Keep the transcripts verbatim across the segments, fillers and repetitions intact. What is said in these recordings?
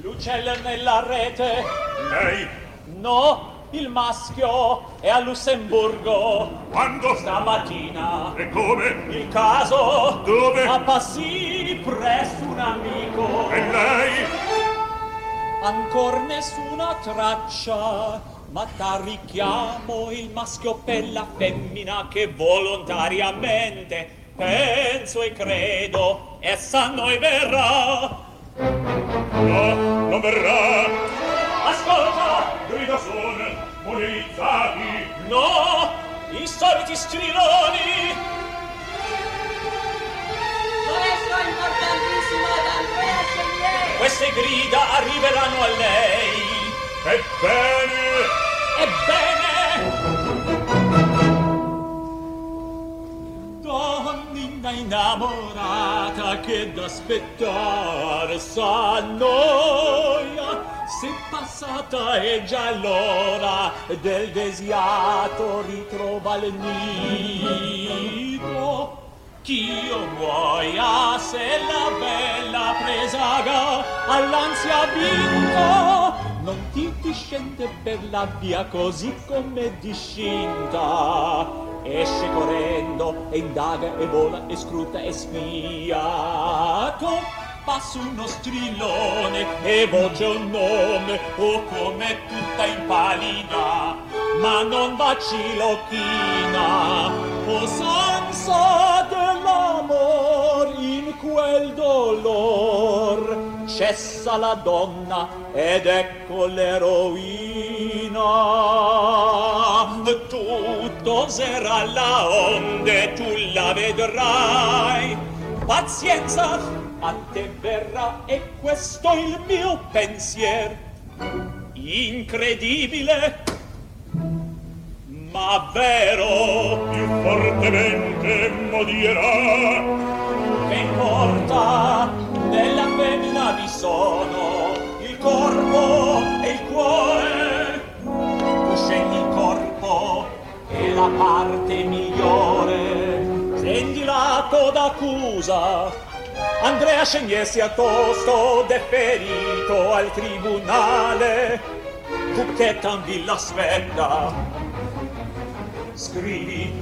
L'uccello nella rete. Lei? No, il maschio è a Lussemburgo. Quando? Stamattina. E come? Il caso. Dove? A Passy presso un amico. E lei? Ancor nessuna traccia, ma t'arrichiamo il maschio per la femmina che volontariamente, penso e credo, essa a noi verrà. No, non verrà. Ascolta! Grida sono monetizzati. No! I soliti striloni! Maestro importantissimo ad Andrea Chenier! Queste grida arriveranno a lei. Ebbene! Ebbene! Donnina innamorata che d'aspettar s'annoia, se passata è già l'ora del desiato ritrova il nido. Ch'io muoia se la bella presaga all'ansia vinto, non ti discende per la via così come discinta. Esce correndo e indaga e vola e scruta e spia. Tu passa uno strillone e voce un nome, o come tutta impallida, ma non vacilocchina, o senza dell'amor in quel dolor cessa la donna ed ecco l'eroina. Tutto sarà la onde, tu la vedrai, pazienza, a te verrà e questo il mio pensier. Incredibile, ma vero, più fortemente modierà. che importa, nella femmina vi sono il corpo e il cuore. Tu scegli il corpo e la parte migliore, prendi l'atto d'accusa. Andrea Chenier sia tosto deferito al tribunale. Tu che tanvi l'aspetta, scrivi.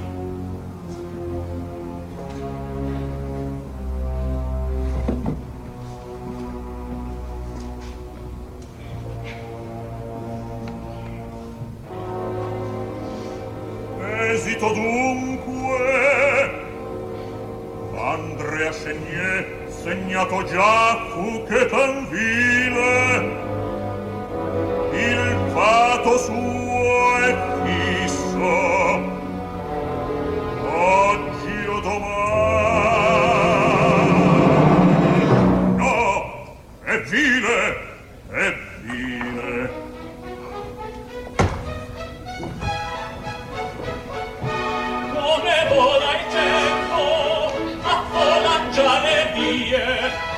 Esito dunque. Andrea Chenier segnato già fu che tan vile il fato suo è fisso, oggi o domani. No, è vile, è vile. Come vola il tempo, affolla già le vie.